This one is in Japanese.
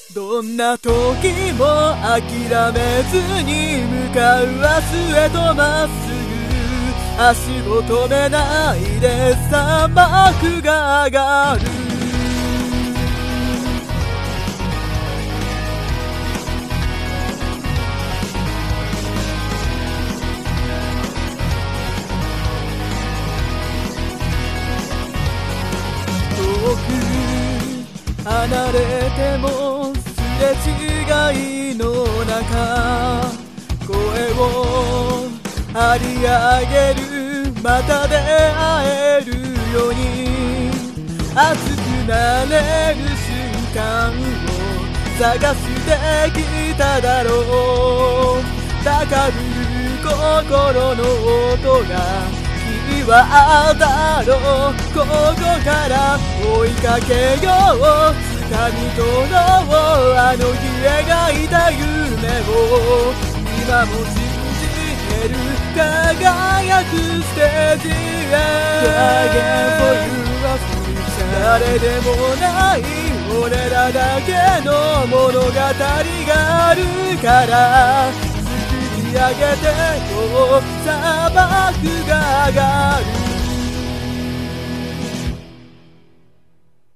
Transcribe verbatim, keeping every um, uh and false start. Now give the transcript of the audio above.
どんな時も諦めずに向かう明日へとまっすぐ足を止めないで砂漠が上がる遠く離れてもすれ違いの中声を張り上げるまた出会えるように熱くなれる瞬間を探してきただろう高ぶる心の音が君はだろうここから追いかけよう掴み取ろうあの日描いた夢を今も信じてる輝くステージへ誰でもない俺らだけの物語があるから作り上げてこう砂漠が上がる